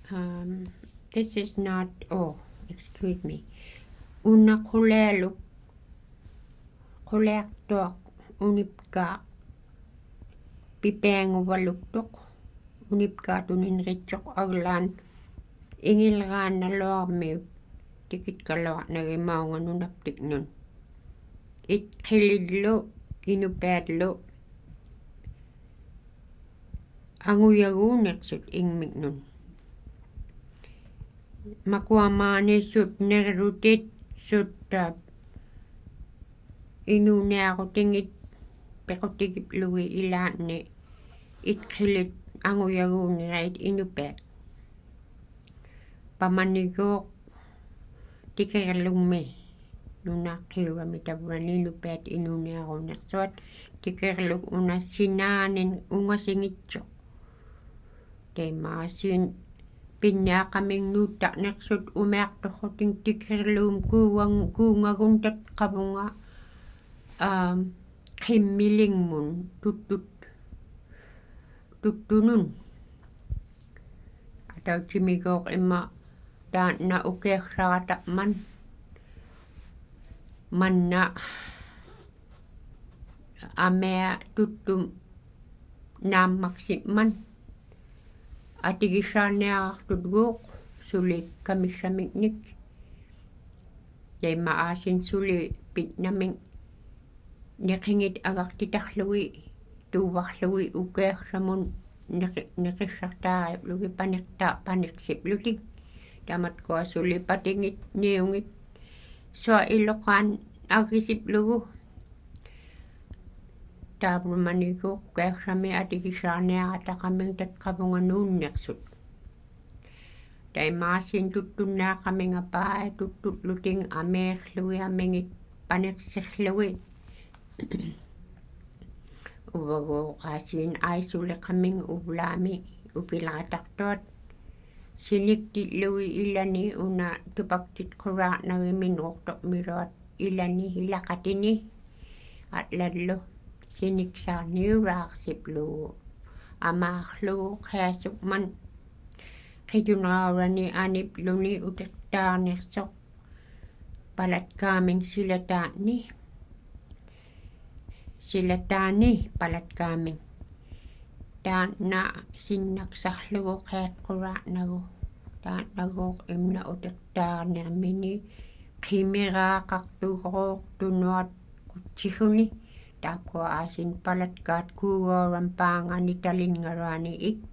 This is not, excuse me. Una kuleaktuaq unipkaa pipianguvaluktuq unipkaatun inritsoq aglaan ingilraannaluarmiut tikitkaluarnagimaunga nunaptiknun itqilillu kinupiatlu anguyaguuneqsut ingmiknun makuamaanissut nerlutit sut inuuniaqutingit pequtikiplugi ilaanni itqilit anguyaguunirait inupiat pamaniguuq tikerlummi nunaaqiurami tavrani inupiat inuuniaqunersuat tikerluk unassinaanin ungasingitsoq taimaasiin pinniaqamingnuuttaqneqsut umiaqtorruting tikerluum kuungagun tatqavunga qimmilingmun tuttunun atautimiguuq imma taanna ukiaksraataqman manna amia tuttum naammaksitman atigissaarniaqartutguuq suli kamissamiknik taima aasin suli pitnaming neqingit agaqtitarlugi tuuvarlugi ukiaksamun neqissartaariuplugi paniqsiplutik tamatkua suli patingit niungit sua iloqaan aggisiplugu taavrumaniiguuq ukiaksami atigissaarniaqataqaming tatqavunga nuunneqsut taimaasin tuttunnaaqamingapaa tuttutluting amiiqlugi amingit paniqsirlugi uvaguuq aasiin aisuliqaming uvlaami upilaqataqtuat sinikti'lugi ilani una tupaktitquraaqnagiminuuqtormiruat ilani ilaqatini atlallu siniksaarniuraaqsiplugu amaarlugu qiasukman qiyunraurani anipluni utiqtaarnersoq palatkaaming silataani palatkaaming taanna sinnaqsarlugu qiatquraaqnagu taannaguuq imna utiqtaarnermini qimiraaqartuguruuq tunuat qutsiguni taapkua aasin palatkaat kuuguoram paangani talingaruani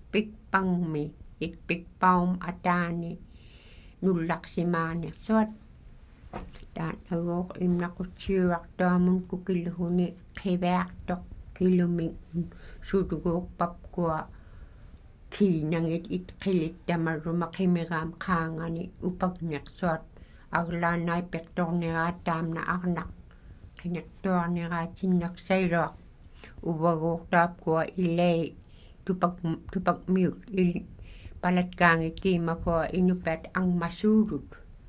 ikpikpaum ataani nullaqsimaanersuat taannaguuq imna qutsiurartuamun kukiluguni qiviaqtoq kiluming sutguuq papkua kiinangit itqilit tamarruma qimiraam qaangani upagneqsuat aglaanaipiqtorniraat taamna arnaq qineqtuarniraat sinnaqsairuaq uvaguuq taapkua ilai tupakmiut palatkaangit kiimakua inupiat angmasuulut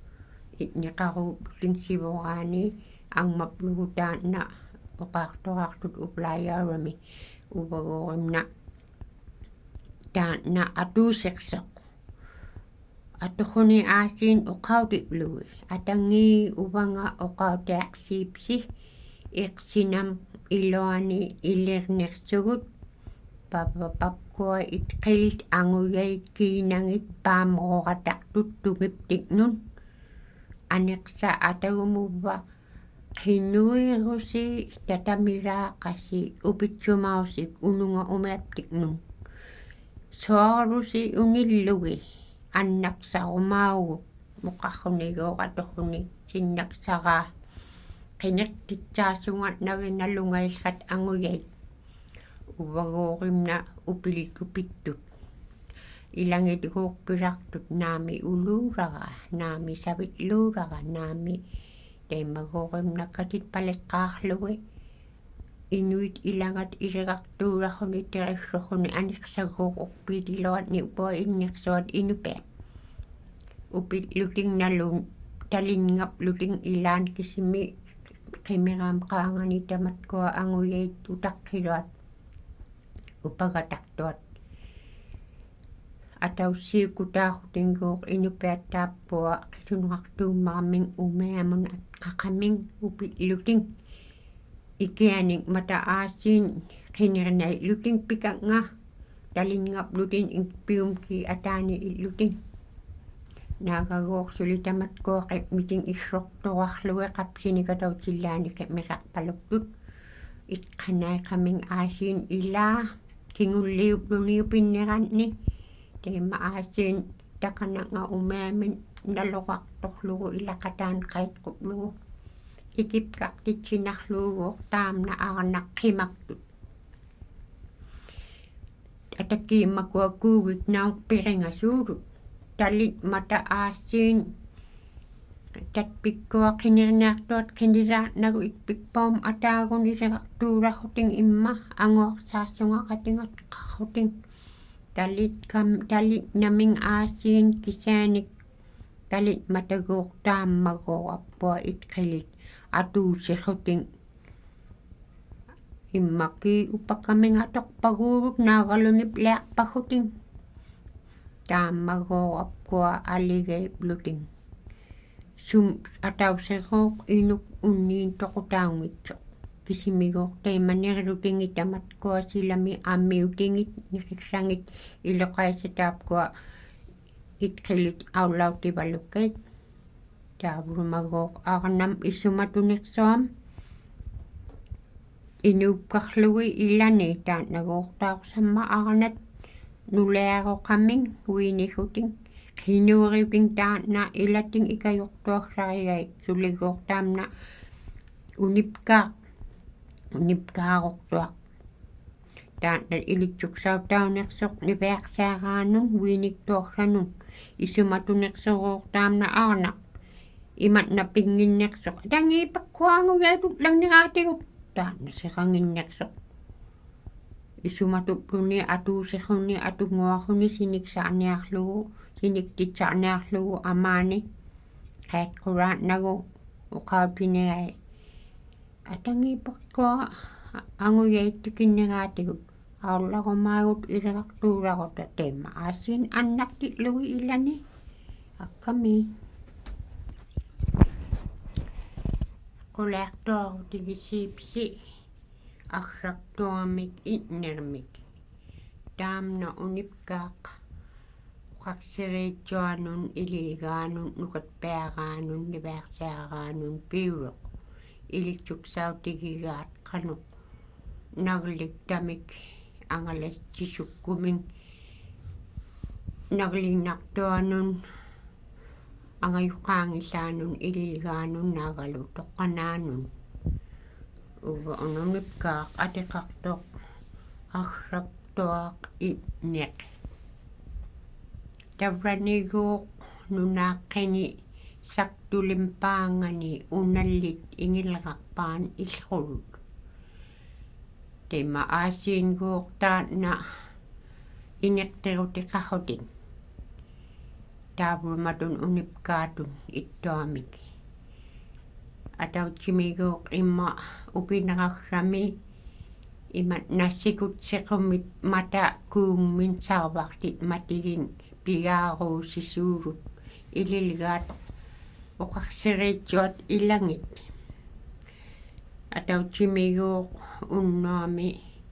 itniqaruuplingsivuġaani angmaplugu taanna uqaartoraqtut uplaiaurami uvaguuqimna taanna atuusiqsoq atuquni aasiin uqautiplugi atangii uvanga uqautiaqsiipsi iqsinam iluani ilirnersugut papkua itqilit anguyait kiinangit paamroqataqtut tugiptiknun aniqsa atagumuvva qinuirusi tatamiraaqasi upitsumausik ununga umiaptiknun soarusi ungillugi annaqsarumaugut muqarruniguuq atuquni sinnaqsaraa qineqtitsaassungat naginalungaillrat anguyait uvaguuqimna upiltupittut ilangitguuq pirartut naami uluuraga naami savitluuraga naami taimaguuqimna katitpaliqqaarlugi inuit ilangat iliqartuurarruni tiqissurruni aniqsaguuq uqpiitiluatni upua innersuat inupiat upitlutingnalun talinngapluting ilaan kisimi qimiraam qaangani tamatkua anguyait utaqqiluat upagataqtuat Ataw siikutaaqutinguuq inupiattaappua qisunaqtuummaaming umiamun at qaqaming upilluting ikianik mata aasiin qinirnailuting pika'nga talinngaplutin ikpiumki ataani illuting naagaguuqsulitamatkuaqip miting issortuarlui qapsinikatautillaaniqi miqarpaluktut iqqanaiqaming aasiin ilaa kingulliupluniupinniqanni teema aasiin taqanaqnga umiamin naloqartorlugu ilaqataan qaitquplugu ikipkaqtitsinarluuguuq taamna arnaqqimaktut atakkiimmakuakuugik naungpiringasuulut talit mata aasiin tatpikkuaqinirniartuat qiniraatnagu ikpikpaum ataagun iriqartuurarruting imma anguaqsaassunga qatingatqarruting talit naming aasiin kisaanik talit mataguuq taammaguuqappua itqilit atuusirruting immaki upakkaming atoqpaguurut naagalunip liaqparruting taammaguuqappua aligaipluting sum atauserruuq inuk unniin toqutaungitsoq kisimiguuq teemanirluting itamatkua silami ammiutingit niqiksangit iloqaisataapkua itqilit aulautivalukkait taavrumaguuq arnam issumatuniqsuam inuukkarlugui ilani taatnaguuqtauqsamma arnat nuliaruqaming uinigguting qinuuriuting taatna ilating ikayuqtuaksarigait suliguuq taamna unipkaaruqtuaq taatna ilitsuksauttauniqsoq nipiaqsaaraanun uiniktuaqsanun issumatuniqsuruuq taamna arnaq imatnapinginniqsoq tangiipakkuanguyatutlanniqaatigut taatna siqanginniqsoq issumatupluni atuusirruni atunguarruni siniksaarniarlugu siniktitsaarniarlugu amaani qaitquraatnagu uqautinigai atangiipakkua anguyaittikinniqaatigut aullaqumaagut iriqartuuraquta teema aasiin annaqtitlugu ilani akkami quliartuarutigisipsi arraptuamik itnirmik taamna unipkaaq uqarsiriitsuanun ililgaanun nuqatpiaraanun nipiarsaaraanun piuruq ilitsuksautigigaat qanuq nagliktamik angalassisukkuming naglinnartuanun angayuqaangisaanun ililgaanun naagalu toqqanaanun uvaununipkaaq atiqartoq arraptuaq itniq tavraniiguuq nunaaqqini saktulimpaangani unallit ingilqarpaan illrut teema aasiinguuq taatna iniqtirutiqarruting taavrumatun unipkaatun ittuamik atautsimiiguuq imma upineqarrami imat nassikutsequmit mata kuungmin saarvartit matigin pigaaruusisuurut ililgaat uqarsiriitsuat ilangit atautsimiiguuq unnuami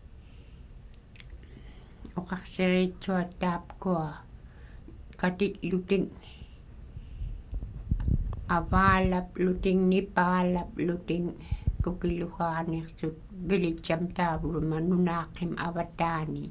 uqarsiriitsuat taapkua qatitluting avaalapluting nipaalapluting kukiluqaaniqsut vilitsam taavruma nunaaqqim avataani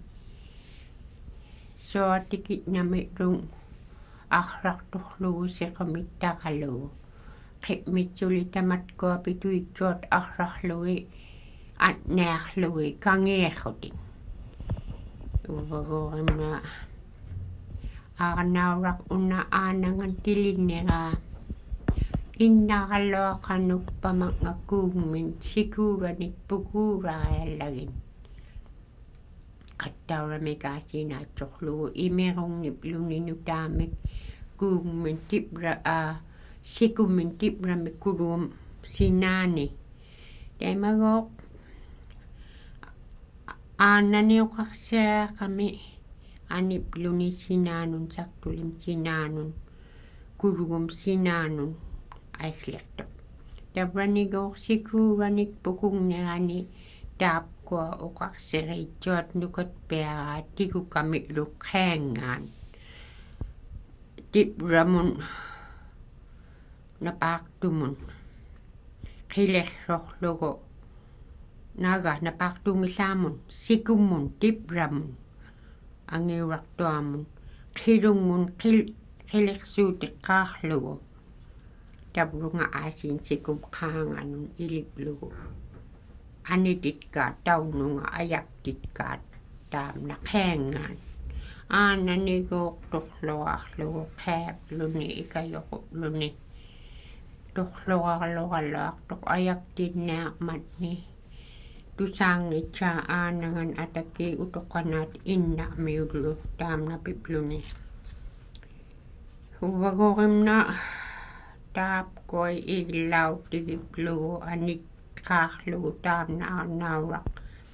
soatikit namitrung arrartorlugu sequmit taqalugu qipmitsulitamatkua pituitsuat arrarlugi atniarlugi kangiirruting uvaguurimma arnauraq una aanangan tilinniqaa innaqaloaqanuppamangakuugmin sikuuranik pukuuraaallagin qattauramikaasiinaatsorlugu imirungnip luninutaamik kuugmin sikummin tipramik kuluum sinaani teemaguuq aananiuqarsiaqami anipluni sinanun saktulim sinanun kurugum sinanun aihlekto tabranikok sikuranik pukungnerani taapkua uqaqseriitsuat nukut peara tikukami lukhaangaan tipramun napaqtumun qilerrorlugu naga napaqtumislaamun sikummun tipramun angiuraqtuamun qilungun qilersuutiqqaarlugu tavrunga aasiin sikum qaanganun iliplugu anititkaat taununga ayaktitkaat taamna qaangaan aananiguuq torluarlugu qaapluni ikayoqulluni torluarluqaluartoq ayaktinnaaqmatni tusaangitsaa aanangan ataki utoqanaat inna'miullu taamnapipluni uvagoqimna taapkoi iglautigiplugu anikqaarlugu taamna arnauraq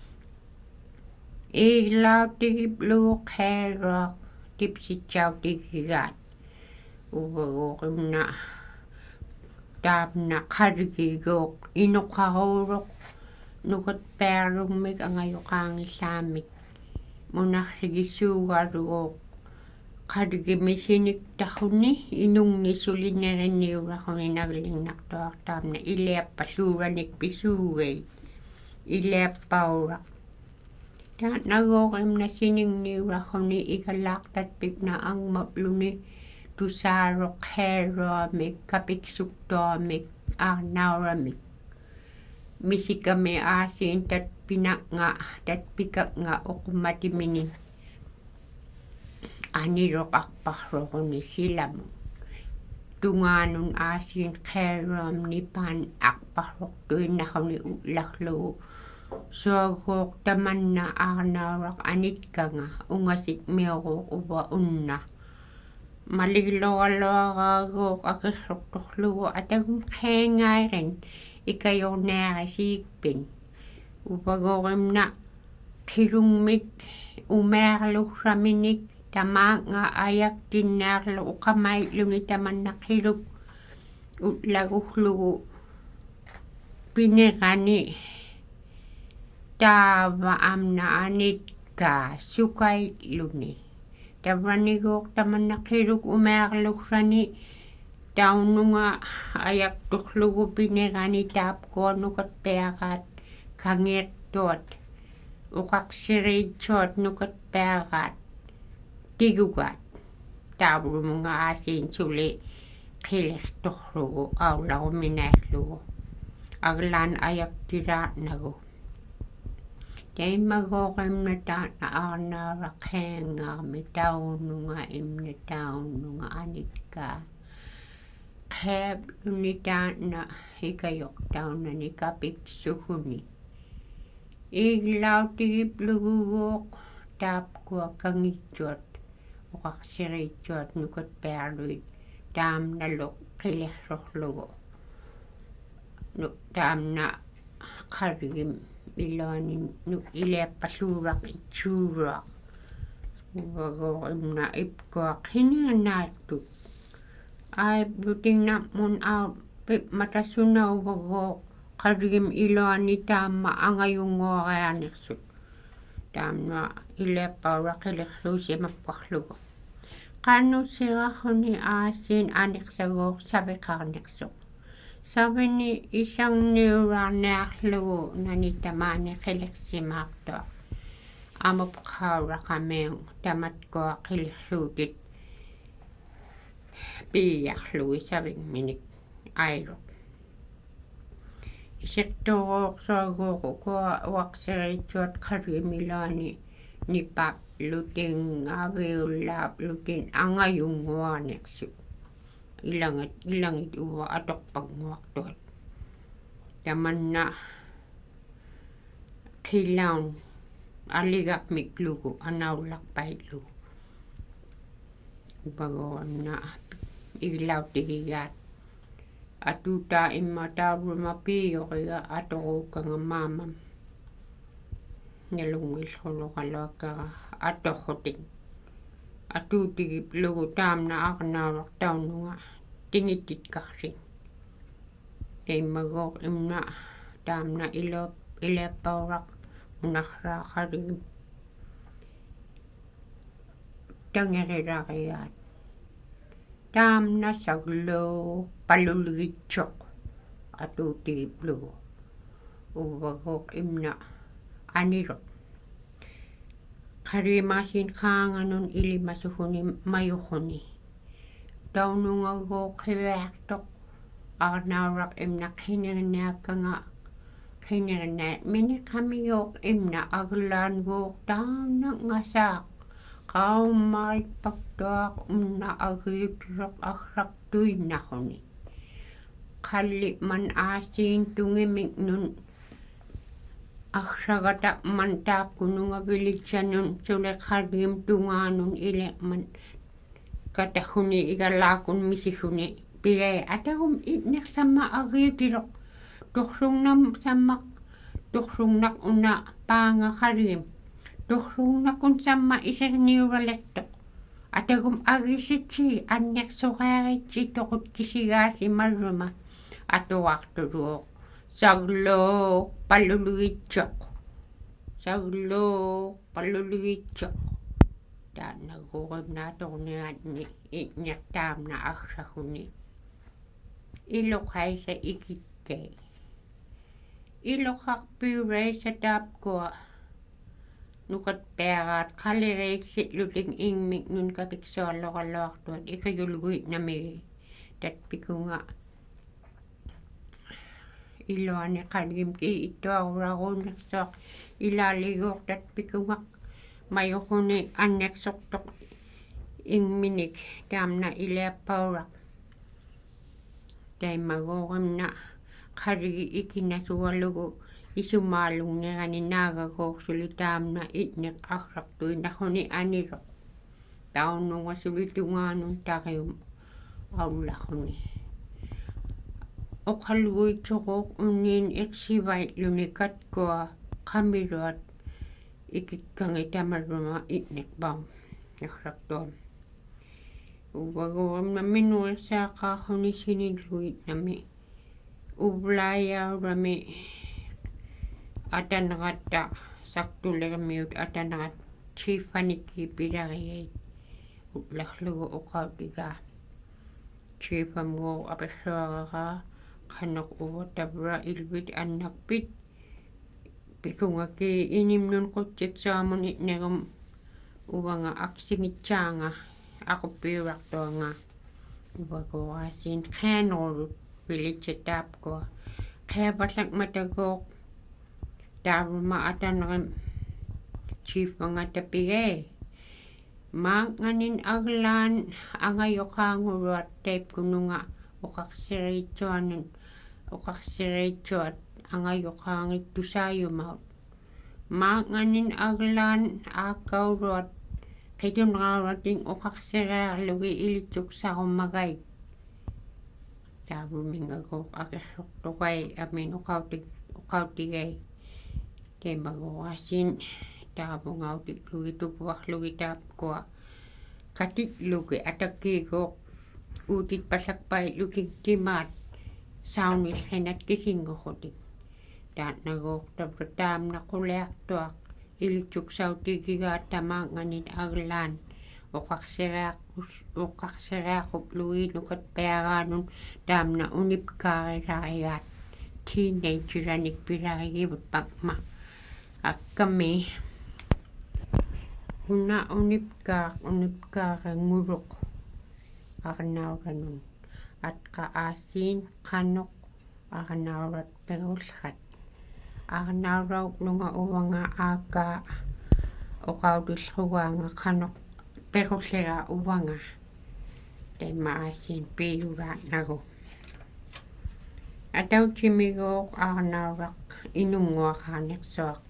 iglautigiplugu qeeruaq tipsitsautigigaat uvagoqimna taamna qarigiguuq inuqaruuruq nukut pearummik angayoqaangillaamik munarrigissuugaluguuq qarigimisinik tarruni inunngisulineriniuraquni naglinnartuaq taamna iliappasuuranik pisuugay iliappauraq taatnaguuqimna siningniuraquni ikalaaqtatpik na angmapluni tusaaruq qeeruamik kapiksuktuamik arnauramik misikami aasiin tatpikaqnga uqmatiminin aniroqarparruquni silamun tungaanun aasiin qeeruam nipaan aqparruqtuinnarruni ullarlugu suaguuq tamanna arnauraq anitkanga ungasik miuruq uva unna maliglualuaraaguuq akirrortorlugu atagum qeengairin ikajorniarisiikpin uvagoqimna qilungmik umearlurraminik tamaaqnga ayaktinnaarlu uqamailluni tamanna qiluk utlagurlugu pineqani taava amna anitkaa sukailluni tavraniguuq tamanna qiluk umearlurrani taununga ayaktorlugu pineqani taapkua nukut peaqaat kangiqtuat uqaqsiriitsuat nukut peaqaat tigugaat taavrumuga aasiin suli qilertorlugu aularuminaarlugu aglaan ayaktiraatnagu taimagoqimna taatna arnauraq qeangaarmi taununga imna taununga anitkaa qeapluni taatna ikayoq taunani kapiksuguni iglautigipluguguuq taapkua kangitsuat uqaqsiriitsuat nukut pearluit taamnaluq qilerrorlugu taamna qarigim iluanin iliappasuuraq itsuuruaq uvagoqimna ipkuaq hinianaattut aiplutingnapmun matasuna uvagoq qarigim iluani taamma angayunguarianiqsut taamna iliappauraq qilerruusimapparlugu qannutsirarruni aasiin aniqsaguuq saviqarniqsuq savini isangniuraarniarlugu nanitamaani qilersimaartuaq amupqauraqamiuq tamatkua qilerruutit piiarlugi savingminik airuq isiqturuuq suaguuq ukua uaqsiriitsuat qarigimiluani nipaplutin aviullaaplutin angayunguarniqsut ilangit uva atoqpanguartuat tamanna qilaun aligapmiklugu anaullarpaitlugu upagoqimna iglautigigaat atuta imma taurrumapiiyoqiga atoruukangamaamam nalungillrunuqaluakkara atorrutin atuutigip lugu taamna aqnauraq taununga tingititkarsin teimmagoq imna taamna iliappauraq munarraaqaligim tangerilariaat taamna sagluuq palluligitsoq atuutigip lugu uvagoq imna aniroq qariimaasin qaanganun ilimasuhuni mayuhuni taunungagoq qiviartoq arnauraq imna qinirniakkanga qinirniat miniqamigoq imna aglaanguuq taana ngasaaq qaummaripaktuaq unna agiutiroq agraqtuinnaquni qalli man aasiin tungimik nun agragata man taapkununga vilitsanun suleqarriim tungaanun ileqman katahuni igalaakun misihuni pigai atagum itneqsamma agiutiroq tuqsungnaq una paangaqarriim tuqsunnaqun samma iserniuraleqtoq atagum agisitsi anneqsuqaariitsi toqutkisigaasimarruma atuaqturuuq sagluuq palluligitsoq taanaguuqimnaatoqniaatni itneq taamna agrsaguni iluqaisa ikitkei iluqarpiuraisa taapkua nukatpearaat qaliriiksitluting ingmik nun kapiksualloqalluartuat ikajulguitnamigi tatpikunga iluani qargimki ittuaruraruunneqsuaq ilaaliguuq tatpikungaq mayuquni anneqsortoq ingminik taamna iliappauraq taimmaguuqimna qarigi ikinasualugu isumaalunnerani naagagoqsuli taamna itneq agraqtuinnaquni aniroq taununga sulitungaanun tarium aullaquni oqalluitsoquq unniin iqsivaitluni katkua qamiruat ikikkangi tamarruma itneqpaum agraqtuam uvaguamna minuersaaqaarruni sinilluitnami uvlaiaurami atanaqatta saktulermiut atanaqat chiifanikki pilariait utlarlugu uqautigaa chiifamguuq apissuararaa qanuq uvatavra ilvit annakpit pikungaki inimnun qutsiksaamun itnerum uvanga aqsingitsaanga aquppiurartuanga uvaguaasiin qeanerlut pilitsataapkua qeapallakmataguuq taaruma ataneqim chiifanga tapigai maaqnganin aglaan angayoqaanguruat taipkununga uqaqsiriitsuat angayoqaangittusaayumaut maaqnganin aglaan aakkauruat qitunraurating uqaqsiriarlugi ilitsuksarumagait taavumingaguuq aqerruqtuqai amin uqautigai teimmaguaasiin taavungautiklugi tukvarlugi taapkua katitlugi atakkiiguuq uutitpallakpaitlutik timaat saunilqinat kisingorrutik taatnaguuq tavra taamna quliartuaq ilitsuksautikkigaat tamaaqnganin aglaan uqaqsiriaquplugi nukatpiaraanun taamna unipkaarilariaat teenageranik pilarigivut pakma akkami una unipkaaranguruq arnauranun atqa'aasiin qanuq arnaurat perullrat arnaurauqlunga uvanga aakkaa uqautillrugaanga qanuq perullera uvanga taimmaasiin piuraatnagu atautimiguuq arnauraq inunguaqaarneqsuaq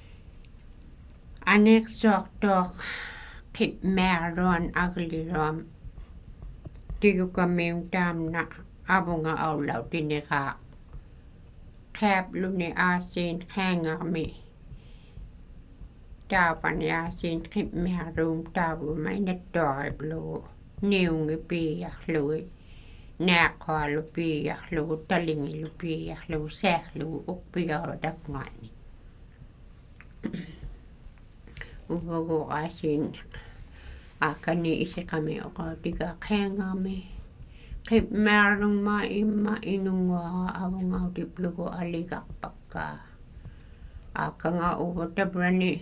aneqsuartuaq qipmearluan agliruam tigukamiun taamna avunga aulautiniqaa qeapluni aasiin qeangarmi taapan asin qimmiarum taavumainnattuariplugu niungipiiarlugi naaqqualupiiarlugu talingilupiiarlugu saaqlugu uqpigarutakngani uvagu asin akani isiqami oqautiga qeangami qimmiarlungma imma inunguaga avungautiplugu aligaqpakka akanga uvatabrani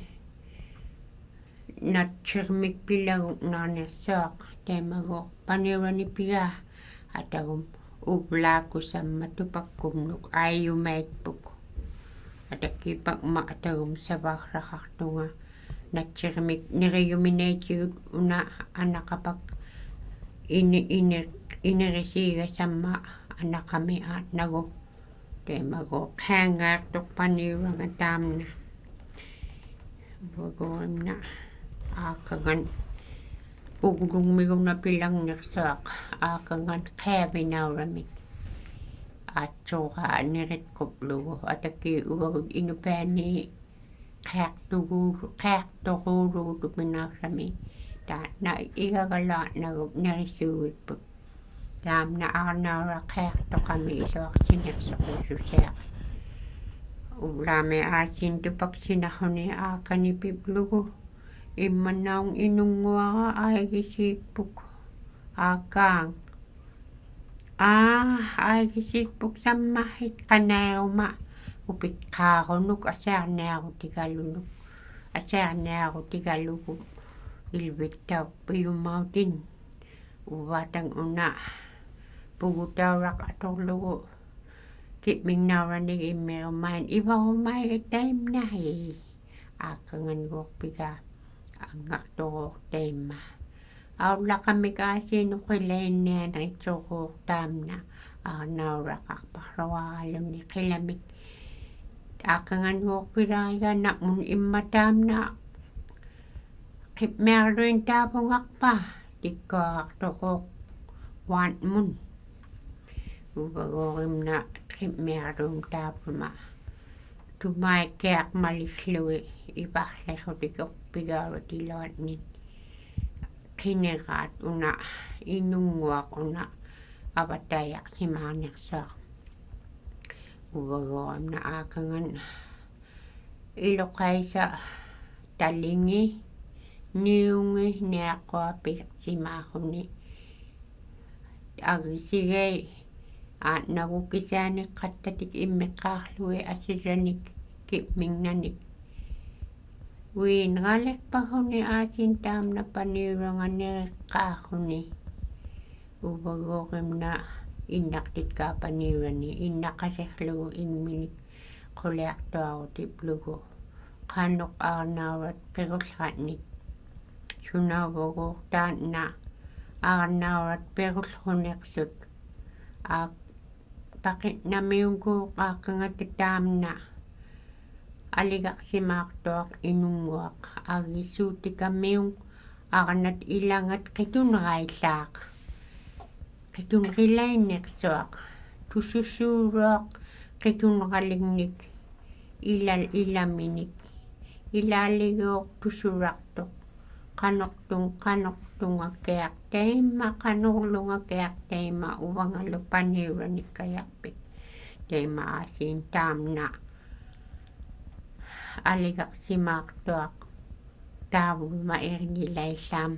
natsirmikpilaguq naaniarsaaq taimaguq paniranipiga atagum ublaakusamma tupakkumnuk aiyumaitpuk atakipakma atagum savaqraqartunga natsirmik niriyuminaitigut una anaqapak inirisiigasamma anaqamiaat nagu taimaguq qeangaartuq paniranga taamna uvaguimna aakangan uglungmiguna pilangnersaaq aakangan qeavinauramik aatsuuqaa niritquplugu ataki uvagut inupaani qeaqtoquulugu tupinaarsami taatna igagalaatnagup nerisuugipput taamna arnaura qeaqtoqami isuaqsinersoqususiaq ulaami aasin tupaksinarruni aakanipiplugu immannaung inunguaga aigisiikpuk aakaang aigisiikpuk sammahit qanaaruma upitqaarunuk asaarniarutigalugu ilvittauq piyummautin uvatang una pugutauraq atorlugu ki'mingnauranig immirumain ivarumaiga taimnahi aakanganguuqpiga angaqtoruuq taimma aullaqamik aasiin uqilainnianritsuquuq taamna arnauraqarparluaraluni qilamik aakanganguuqpilariga na'mun imma taamna qimmiarluin taavungaqpa tikkuaqartoquuq waanmun uvaguurimna qimmiarluum taavuma tumaikiaqmalislugi iparlirrutikuqpigaarutilluatnin qineraat una inunguaq una avatayaqsimaarnersaaq uvaguurimna aakangan iluqaisa talingi niungi niaqquapiqsimaarruni agisigay aatnagukisaaniq qattatik immiqqaarlugi asiranik ki'mingnanik uinraliqparruni aasin taamna paniuranganiriqqaarruni uvaguurimna innaqtitkaapanirani innaqasirlugu imminik quliartuarutiplugu qanuq arnaurat pirullratnik sunauvaguuq taanna arnaurat pirullruniqsut paqitnamiunguuq aakkangata taamna aligaqsimaartuaq inunguaq agisuutikamiung arnat ilangat qitunraillaaq qitunrilainniqsuaq tusussuuruaq qitunralignik ilaminik ilaaliguuq tusuraqtuq qanuqtungakiaq taimma qanuqlungakiaq taimma uvangalu paniuranikayaqpit taimma aasiin taamna aligaqsimaartuaq taavuma irngilaillam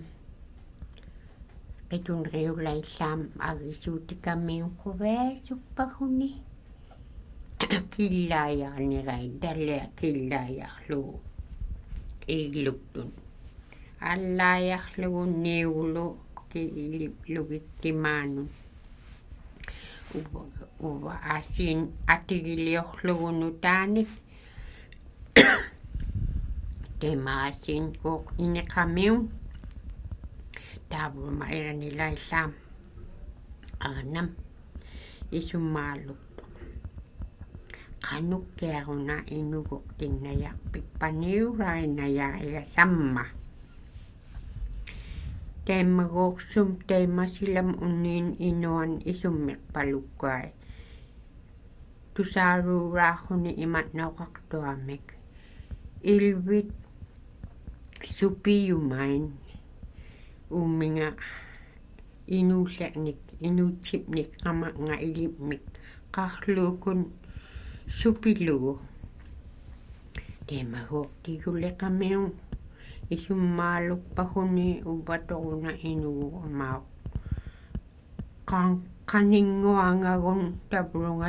qitunriulaillam agisuutikamiung quviasukparruni killaayarnirai talia killaayarlugu iiluktun allaayarlugu niuglu kiiliplugikkimaanun uva aasiin atigiliorlugunu taanik taimma aasiin quuq iniqamiung taavuma irnilaillam aanam isummaaluktuq qanukkiaruna inuguq tinnayaqpik paniurainayarigasamma taimmaguuqsum taimasilam uniin inuan isummiqpalukkai tusaaruuraarruni imatnauqaqtuamik ilvit supiyumain uminga inuulla'nik inuutsipnik qama'nga ilipmik qarluukun supilugu temaguuq tiguleqamiun isummaalukpaguni uvatoquna inugu amauq qaninguangagun tavrunga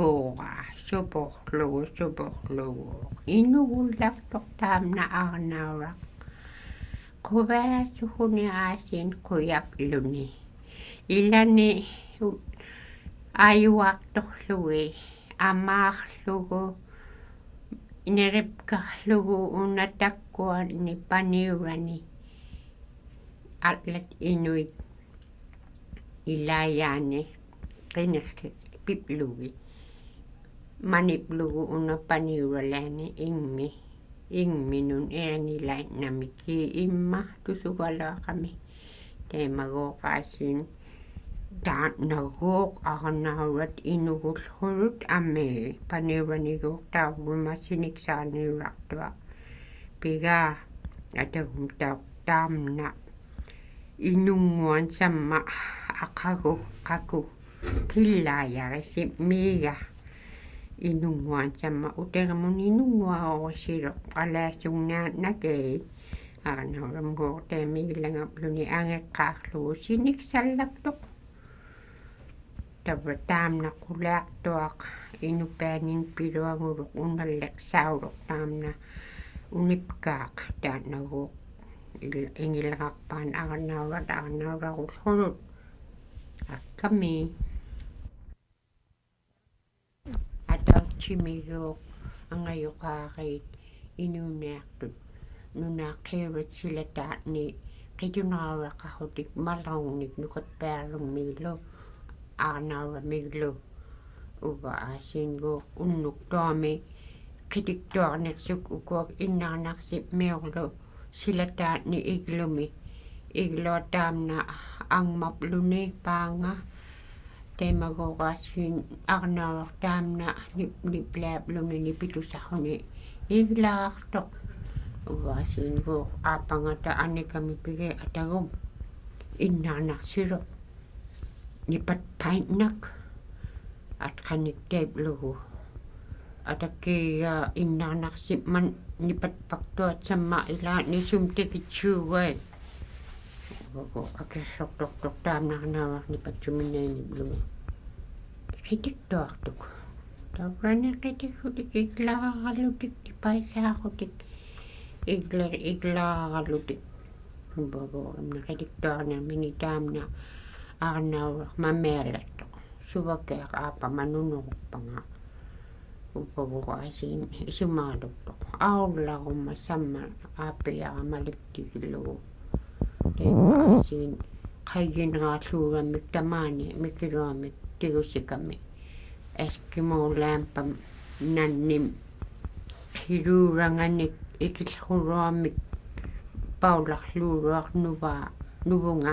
supoqlugu inugullaqtoq taamna arnauraq quvaasuquni aasin quyapluni ilani ayuaqtorlugi amaarlugu neripkarlugu unatakkuani paniurani atlat inuit ilayaani qinerlik piplugi maniplugu unapaniuralani ingminun ernilaitnamiki imma tusugalaaqami temaguuqaasin taatnaguuq arnaurat inugullrut ami paniuraniguuq taavrumassiniksaaniuraqtua pigaa atagum taamna inunguan samma qaku killaayarissip miiga inunguan samma utermun inunguaorisiruq alaasungnaatnakei arnauramguuq taamigillangapluni angeqqaarlugu siniksallaktoq tavra taamna quliaqtuaq inupaanin piluanguruq unalliqsauruq taamna unipkaaq taatnaguuq ingilaqarpaan arnauraqullrut akkami atautsimigiuq angayuqaaqit inuuniartut nunaaqiivat silataatni qitunerauraqarrutik malrungnik nukatpaarlummigilu arnauramiglu uva aasinguuq unnuktuami qitiktuarniqsuk ukuak innarnaqsip miurlu silataatni iglua taamna angmapluni paanga temaguuqaasin arnauruq taamna niplaapluni nipitusarruni iglaqartoq uvaasinguuq aapangata anikami atagum innarnaqsiruq nipatpaitnak atqaniktaiplugu atakiga innarnaqsipman nipatpaqtuat samma ilaatni sumtikitsuugai akirsortortoq taamna arnauraq nipatsuminainipluni qitiktuartuk tavrani qitiksutik iglaqaqalutik tipaisaaqutik iglaqaqalutik uvaguuqamna qitiktuarniarmini taamna arnauraq mamialattoq suvakiaq aapamanunuruqpanga upaguqaasin isumaaluktoq aullaqumma samma aapiaqamaliktigilugu temaasiin qayinraarluuramik tamaani mikiluamik tigusikami eskimolaampam nannim qiluuranganik ikillquruamik paularluuruaq nuvunga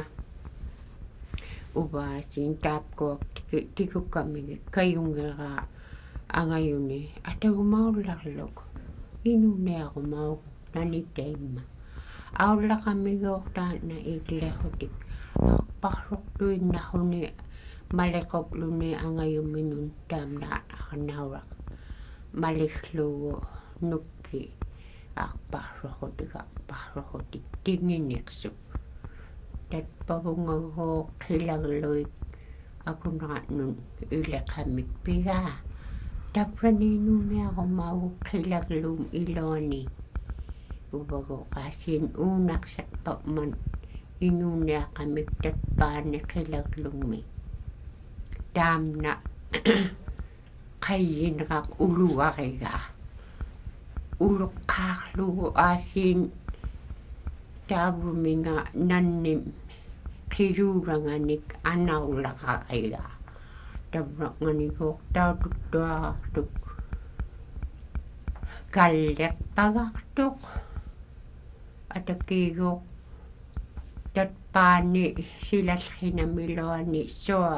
uvaasin taapkuak tikukamigi kayungeraa angayuni atagumaullaqluk inuniaqumauq nanitaimma aullaqamiguuq taatna iglequtik aqparruqtuinnarruni maliqopluni angayuminun taamna arnauraq maliklugu nukki aqparruqutik tinginiqsuk tatpavungaguuq qilagluit akunaqatnun ileqamik pigaa tavrani inuniaqumauq qilagluum iluani uvaguqaasin uunaqsaqpaqman inuniaqamik tatpaani qilaglummi taamna qayinraq uluariga uluqqaarlugu aasin taavruminga nannim qiluuranganik anaullaqariga tavraqnganiguuq taututtuarartuk kalliqpagaqtuq atakiiguuq tatpaani silallqinamiluani sua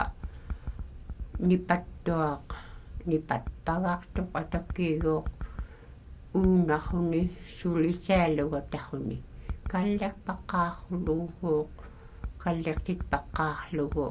nipatpagaqtuq atakiiguuq uunarruni sulisaalugatarruni kallerpaqaarluuguuq kallertitpaqqaarlugu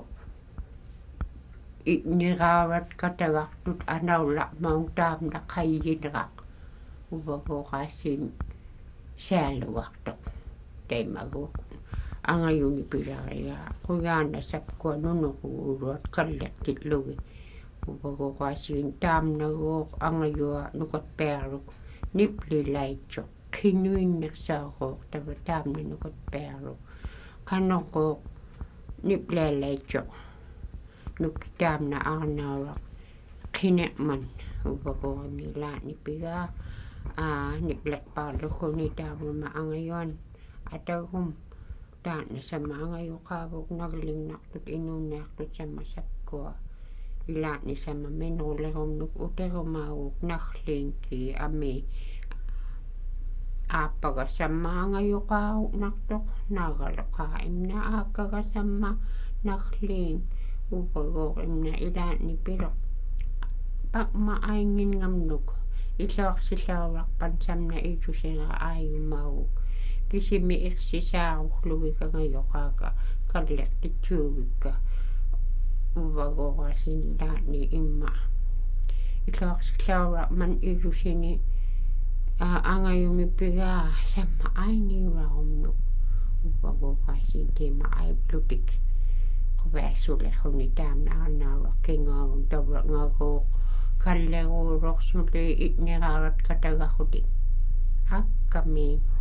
niraavat katagartut anaullarmaung taamna qayyinraq uvaguuqaassiin saaluartoq taimaguuq angayuni pilarigaa quyaana sapkua nunuquuluat kallertillugi uvaguuqaassiin taamnaguuq angayua nukatpiarluk niplilaitsoq qinuinnersaaruuq tava taamna nukatpiarluk qanorquuq niplaalaitsoq nukki taamna arnauraq qine'man uvaguuqamilaa'nipigaa niplatparluguni taamama angayuan atagum taa'na sama angayuqaavuk naglinnartut inuunniartut sama sapkua ilaa'ni sama minuulerumnuk uterumaaguk narliinkki ami aappagasamma angayuqaaruqnartoq naagaleqa imna aakkagasamma narliing uvaguuq imna ilaa'nipiloq paqma aingingamnuk иллуарсилааруларпан самна итусера ааюмаагук кисими ирсисааруллугик ангайоqaaka каллертитсуугикка увагоорасинилаани имма иллуарсилааруларман илусини angayumippigaa samma ainiurarumnuk увагоорасин тима aiplutик quvassulerruni taamna arnaaraq kinguagum tavangagooq kalleruulorсули itniraarat katagarrutik akkami